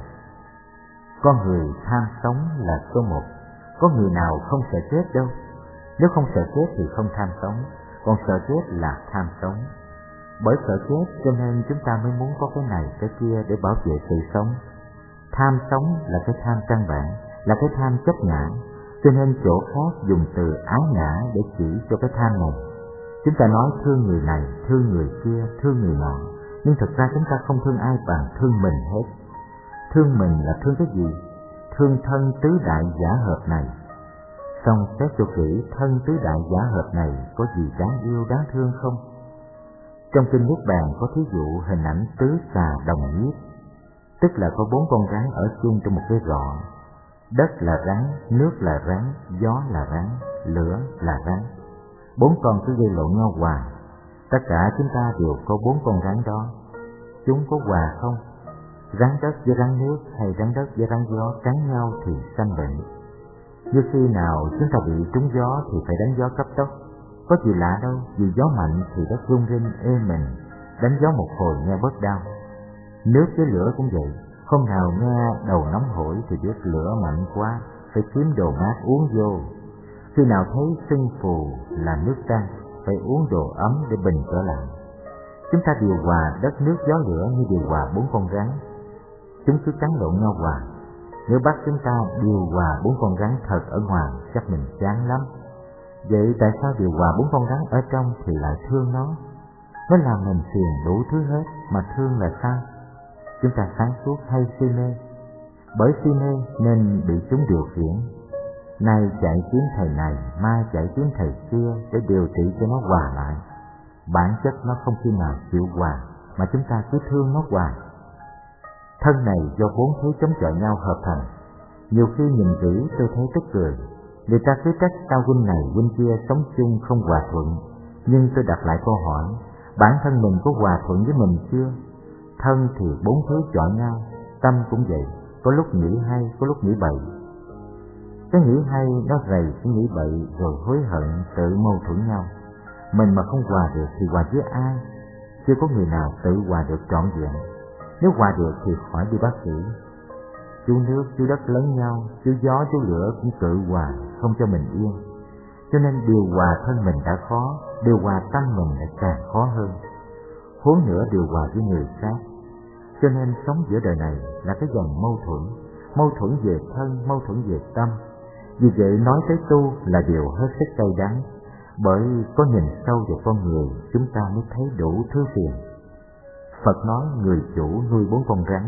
con người tham sống là số 1. Có người nào không sợ chết đâu. Nếu không sợ chết thì không tham sống, còn sợ chết là tham sống. Bởi sợ chết cho nên chúng ta mới muốn có cái này cái kia để bảo vệ sự sống. Tham sống là cái tham căn bản, là cái tham chấp ngã, cho nên chỗ khác dùng từ ái ngã để chỉ cho cái tham này. Chúng ta nói thương người này, thương người kia, thương người nọ, nhưng thực ra chúng ta không thương ai bằng thương mình hết. Thương mình là thương cái gì? Thương thân tứ đại giả hợp này. Xong xét cho kỹ, thân tứ đại giả hợp này có gì đáng yêu, đáng thương không? Trong kinh Niết Bàn có thí dụ hình ảnh tứ xà đồng nhiếp, tức là có 4 con rắn ở chung trong một cái rọ. Đất là rắn, nước là rắn, gió là rắn, lửa là rắn. 4 con cứ gây lộn nhau hoài. Tất cả chúng ta đều có 4 con rắn đó. Chúng có hòa không? Rắn đất với rắn nước hay rắn đất với rắn gió cắn nhau thì sanh bệnh. Như khi nào chúng ta bị trúng gió thì phải đánh gió cấp tốc. Có gì lạ đâu, vì gió mạnh thì đất rung rinh ê mình, đánh gió một hồi nghe bớt đau. Nước với lửa cũng vậy, hôm nào nghe đầu nóng hổi thì biết lửa mạnh quá, phải kiếm đồ mát uống vô. Khi nào thấy sưng phù là nước tan, phải uống đồ ấm để bình trở lại. Chúng ta điều hòa đất nước gió lửa như điều hòa 4 con rắn. Chúng cứ cắn lộn nhau hoài. Nếu bắt chúng ta điều hòa 4 con rắn thật ở ngoài, chắc mình chán lắm. Vậy tại sao điều hòa 4 con rắn ở trong thì lại thương nó? Nó làm mình phiền đủ thứ hết, mà thương là sao? Chúng ta sáng suốt hay si mê? Bởi si mê nên bị chúng điều khiển. Nay chạy kiếm thầy này, mai chạy kiếm thầy kia để điều trị cho nó hòa lại. Bản chất nó không khi nào chịu hòa, mà chúng ta cứ thương nó hoài. Thân này do 4 thứ chống chọi nhau hợp thành. Nhiều khi nhìn kỹ tôi thấy tức cười. Người ta cứ trách sao huynh này huynh kia sống chung không hòa thuận. Nhưng tôi đặt lại câu hỏi, bản thân mình có hòa thuận với mình chưa? Thân thì 4 thứ chọi nhau, tâm cũng vậy, có lúc nghĩ hay, có lúc nghĩ bậy. Cái nghĩ hay nó rầy cái nghĩ bậy rồi hối hận tự mâu thuẫn nhau. Mình mà không hòa được thì hòa với ai? Chưa có người nào tự hòa được trọn vẹn. Nếu hòa được thì khỏi đi bác sĩ. Chú nước, chú đất lấn nhau, chú gió, chú lửa cũng tự hòa, không cho mình yên. Cho nên điều hòa thân mình đã khó, điều hòa tâm mình lại càng khó hơn. Huống nữa điều hòa với người khác. Cho nên sống giữa đời này là cái dòng mâu thuẫn về thân, mâu thuẫn về tâm. Vì vậy nói tới tu là điều hết sức cay đắng, bởi có nhìn sâu vào con người chúng ta mới thấy đủ thứ phiền. Phật nói người chủ nuôi 4 con rắn,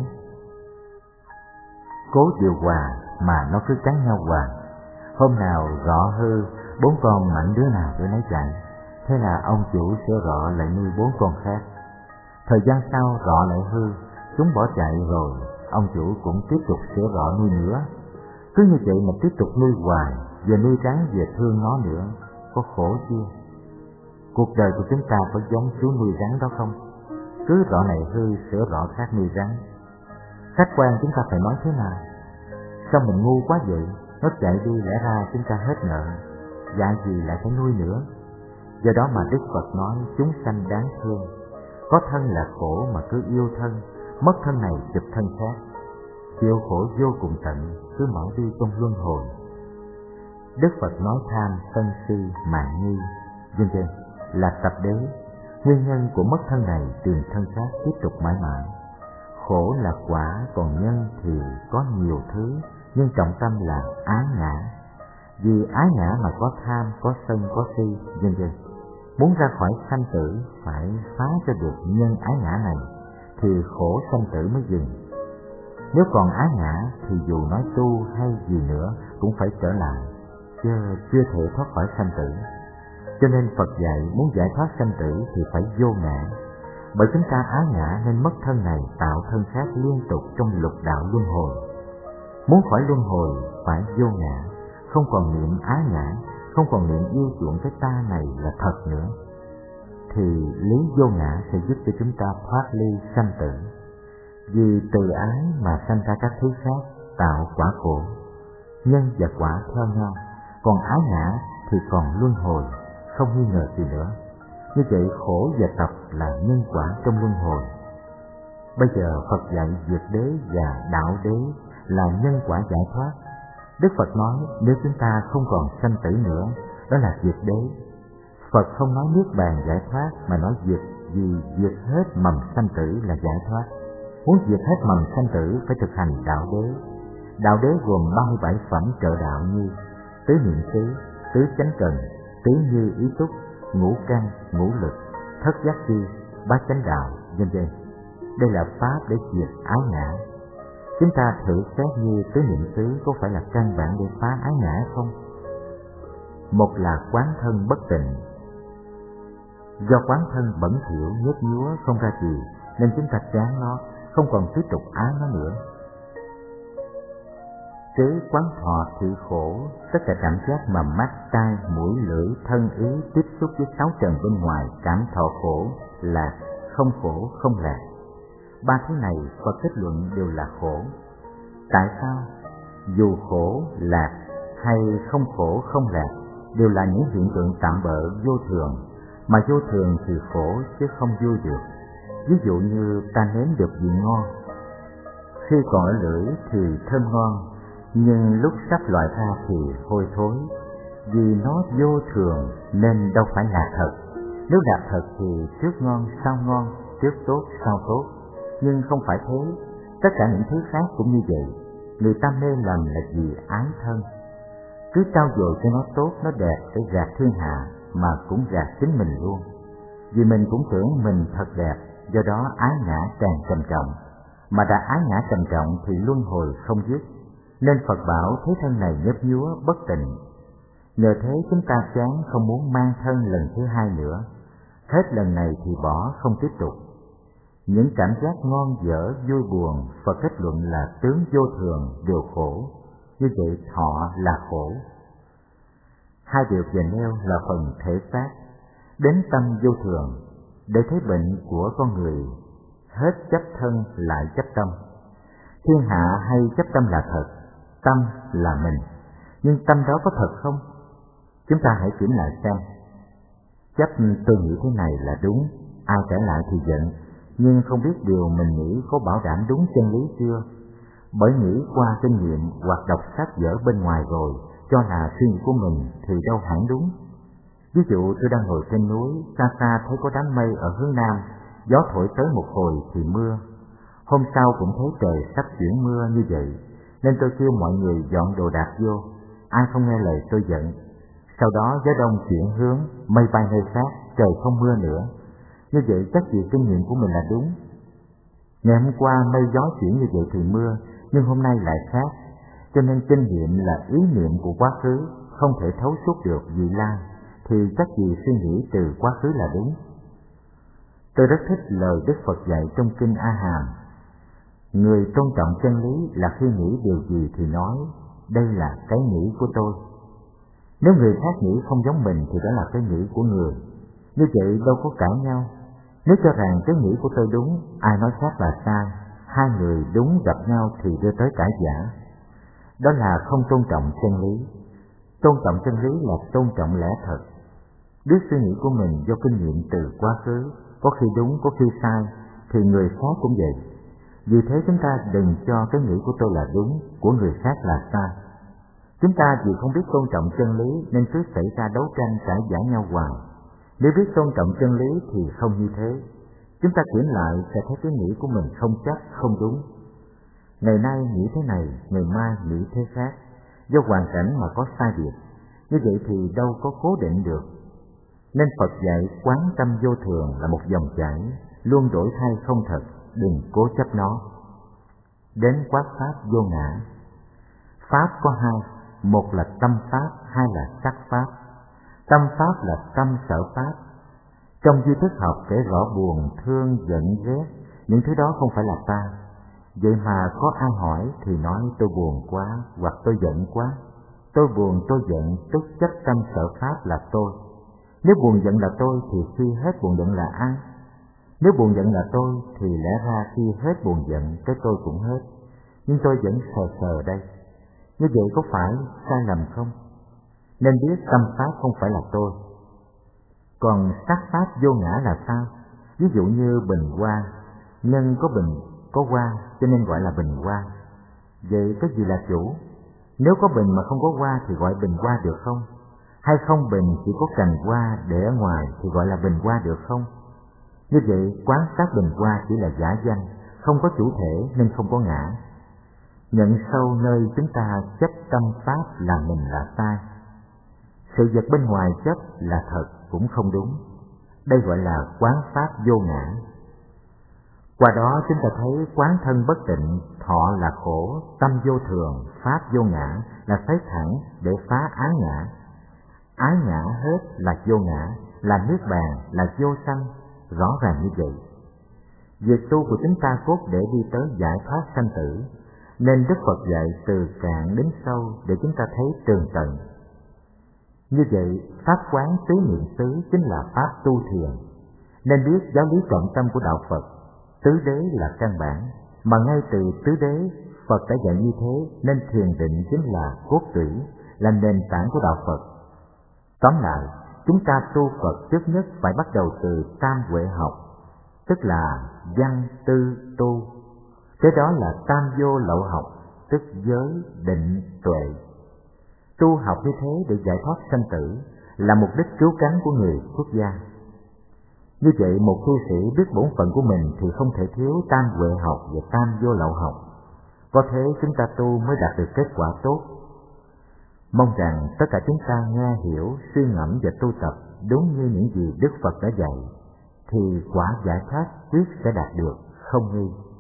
cố điều hòa mà nó cứ cắn nhau hoài. Hôm nào rọ hư, 4 con mạnh đứa nào đứa nấy chạy. Thế là ông chủ sửa rọ lại nuôi 4 con khác. Thời gian sau rọ lại hư, chúng bỏ chạy rồi, ông chủ cũng tiếp tục sửa rọ nuôi nữa. Cứ như vậy mà tiếp tục nuôi hoài, vừa nuôi rắn vừa thương nó nữa, có khổ chưa? Cuộc đời của chúng ta có giống chú nuôi rắn đó không? Cứ rọ này hư, sửa rọ khác nuôi rắn. Khách quan chúng ta phải nói thế nào? Sao mình ngu quá vậy? Nó chạy đi lẽ ra chúng ta hết nợ, dạ gì lại phải nuôi nữa? Do đó mà Đức Phật nói chúng sanh đáng thương. Có thân là khổ mà cứ yêu thân, mất thân này chụp thân khác. Chịu khổ vô cùng tận, cứ mở đi trong luân hồi. Đức Phật nói tham, sân si, mạn nghi, vân vân là tập đế. Nguyên nhân của mất thân này tìm thân khác tiếp tục mãi mãi. Khổ là quả, còn nhân thì có nhiều thứ, nhưng trọng tâm là ái ngã. Vì ái ngã mà có tham, có sân, có si, vân vân. Muốn ra khỏi sanh tử phải phá cho được nhân ái ngã này thì khổ sanh tử mới dừng. Nếu còn ái ngã thì dù nói tu hay gì nữa cũng phải trở lại, chứ chưa thể thoát khỏi sanh tử. Cho nên Phật dạy muốn giải thoát sanh tử thì phải vô ngã. Bởi chúng ta ái ngã nên mất thân này tạo thân khác liên tục trong lục đạo luân hồi. Muốn khỏi luân hồi phải vô ngã, không còn niệm ái ngã, không còn niệm yêu chuộng cái ta này là thật nữa, thì lý vô ngã sẽ giúp cho chúng ta thoát ly sanh tử. Vì từ ái mà sanh ra các thứ khác tạo quả khổ, nhân và quả theo nhau, còn ái ngã thì còn luân hồi, không nghi ngờ gì nữa. Như vậy khổ và tập là nhân quả trong luân hồi. Bây giờ Phật dạy diệt đế và đạo đế là nhân quả giải thoát. Đức Phật nói nếu chúng ta không còn sanh tử nữa, đó là diệt đế. Phật không nói niết bàn giải thoát mà nói diệt, vì diệt hết mầm sanh tử là giải thoát. Muốn diệt hết mầm sanh tử phải thực hành đạo đế. Đạo đế gồm 37 phẩm trợ đạo như tứ niệm xứ, tứ chánh cần, tứ như ý túc, ngũ căn, ngũ lực, thất giác chi, bát chánh đạo, vân vân. Đây là pháp để diệt ái ngã. Chúng ta thử xét như tứ niệm xứ có phải là căn bản để phá ái ngã không? Một là quán thân bất tịnh. Do quán thân bẩn thỉu, nhớt nhúa, không ra gì, nên chúng ta chán nó, không còn tiếp tục ái nó nữa. Kế quán thọ sự khổ, tất cả cảm giác mà mắt, tai, mũi, lưỡi, thân, ý tiếp xúc với sáu trần bên ngoài cảm thọ khổ, lạc, không khổ, không lạc. Ba thứ này Phật kết luận đều là khổ. Tại sao? Dù khổ, lạc hay không khổ, không lạc đều là những hiện tượng tạm bợ vô thường, mà vô thường thì khổ chứ không vui được. Ví dụ như ta nếm được vị ngon, khi còn ở lưỡi thì thơm ngon, nhưng lúc sắp loại ra thì hôi thối. Vì nó vô thường nên đâu phải là thật. Nếu là thật thì trước ngon sau ngon, trước tốt sau tốt. Nhưng không phải thế, tất cả những thứ khác cũng như vậy. Người ta mê lầm là vì ái thân. Cứ trao dồi cho nó tốt, nó đẹp để gạt thiên hạ, mà cũng gạt chính mình luôn. Vì mình cũng tưởng mình thật đẹp, do đó ái ngã càng trầm trọng. Mà đã ái ngã trầm trọng thì luân hồi không dứt. Nên Phật bảo thế thân này nhấp nhúa bất tịnh. Nhờ thế chúng ta chán không muốn mang thân lần thứ hai nữa. Hết lần này thì bỏ, không tiếp tục. Những cảm giác ngon dở, vui buồn, Phật kết luận là tướng vô thường, đều khổ. Như vậy thọ là khổ. Hai điều vừa nêu là phần thể xác. Đến tâm vô thường, để thấy bệnh của con người, hết chấp thân lại chấp tâm. Thiên hạ hay chấp tâm là thật, tâm là mình. Nhưng tâm đó có thật không? Chúng ta hãy kiểm lại xem. Chấp tôi nghĩ thế này là đúng, ai cãi lại thì giận, nhưng không biết điều mình nghĩ có bảo đảm đúng chân lý chưa. Bởi nghĩ qua kinh nghiệm hoặc đọc sách vở bên ngoài rồi, cho là suy nghĩ của mình thì đâu hẳn đúng. Ví dụ tôi đang ngồi trên núi, xa xa thấy có đám mây ở hướng nam, gió thổi tới một hồi thì mưa. Hôm sau cũng thấy trời sắp chuyển mưa như vậy, nên tôi kêu mọi người dọn đồ đạc vô. Ai không nghe lời tôi giận. Sau đó gió đông chuyển hướng, mây bay nơi khác, trời không mưa nữa. Như vậy chắc gì kinh nghiệm của mình là đúng. Ngày hôm qua mây gió chuyển như vậy thì mưa, nhưng hôm nay lại khác. Cho nên kinh nghiệm là ý niệm của quá khứ, không thể thấu suốt được vị lai, thì chắc gì suy nghĩ từ quá khứ là đúng. Tôi rất thích lời Đức Phật dạy trong kinh A Hàm. Người tôn trọng chân lý là khi nghĩ điều gì thì nói, đây là cái nghĩ của tôi. Nếu người khác nghĩ không giống mình thì đó là cái nghĩ của người. Như vậy đâu có cãi nhau. Nếu cho rằng cái nghĩ của tôi đúng, ai nói khác là sai, hai người đúng gặp nhau thì đưa tới cãi giả. Đó là không tôn trọng chân lý. Tôn trọng chân lý là tôn trọng lẽ thật. Biết suy nghĩ của mình do kinh nghiệm từ quá khứ, có khi đúng, có khi sai, thì người khác cũng vậy. Vì thế chúng ta đừng cho cái nghĩ của tôi là đúng, của người khác là sai. Chúng ta vì không biết tôn trọng chân lý nên cứ xảy ra đấu tranh cãi giả nhau hoài. Nếu biết tôn trọng chân lý thì không như thế. Chúng ta kiểm lại sẽ thấy cái nghĩ của mình không chắc, không đúng. Ngày nay nghĩ thế này, ngày mai nghĩ thế khác. Do hoàn cảnh mà có sai biệt, Như vậy thì đâu có cố định được. Nên Phật dạy quán tâm vô thường là một dòng chảy, luôn đổi thay không thật, đừng cố chấp nó. Đến quán pháp vô ngã. Pháp có hai, một là tâm pháp, hai là sắc pháp. Tâm pháp là tâm sở pháp. Trong duy thức học kể rõ buồn, thương, giận, ghét, những thứ đó không phải là ta. Vậy mà có ai hỏi thì nói tôi buồn quá hoặc tôi giận quá. Tôi buồn, tôi giận, tức chấp tâm sở pháp là tôi. Nếu buồn giận là tôi thì khi hết buồn giận là ai? Nếu buồn giận là tôi thì lẽ ra khi hết buồn giận cái tôi cũng hết. Nhưng tôi vẫn sờ đây. Như vậy có phải sai lầm không? Nên biết tâm pháp không phải là tôi. Còn sắc pháp vô ngã là sao? Ví dụ như bình hoa, nhân có bình, có hoa cho nên gọi là bình hoa. Vậy cái gì là chủ? Nếu có bình mà không có hoa thì gọi bình hoa được không? Hay không bình chỉ có cành hoa để ở ngoài thì gọi là bình hoa được không? Như vậy quán sát bình hoa chỉ là giả danh, không có chủ thể nên không có ngã. Nhận sâu nơi chúng ta chấp tâm pháp là mình là sai. Sự vật bên ngoài chấp là thật cũng không đúng. Đây gọi là quán pháp vô ngã. Qua đó chúng ta thấy quán thân bất tịnh, thọ là khổ, tâm vô thường, pháp vô ngã là thấy thẳng để phá ái ngã. Ái ngã hết là vô ngã, là niết bàn, là vô sanh, rõ ràng như vậy. Việc tu của chúng ta cốt để đi tới giải thoát sanh tử, nên Đức Phật dạy từ cạn đến sâu để chúng ta thấy tường tận. Như vậy, pháp quán tứ niệm xứ chính là pháp tu thiền. Nên biết giáo lý trọng tâm của đạo Phật, tứ đế là căn bản, mà ngay từ tứ đế Phật đã dạy như thế, nên thiền định chính là cốt tủy, là nền tảng của đạo Phật. Tóm lại, chúng ta tu Phật trước nhất phải bắt đầu từ tam huệ học, tức là văn tư tu. Thế đó là tam vô lậu học, tức giới, định, tuệ. Tu học như thế để giải thoát sanh tử là mục đích cứu cánh của người xuất gia. Như vậy một tu sĩ biết bổn phận của mình thì không thể thiếu tam huệ học và tam vô lậu học. Có thế chúng ta tu mới đạt được kết quả tốt. Mong rằng tất cả chúng ta nghe hiểu, suy ngẫm và tu tập đúng như những gì Đức Phật đã dạy, thì quả giải thoát quyết sẽ đạt được, không nghi.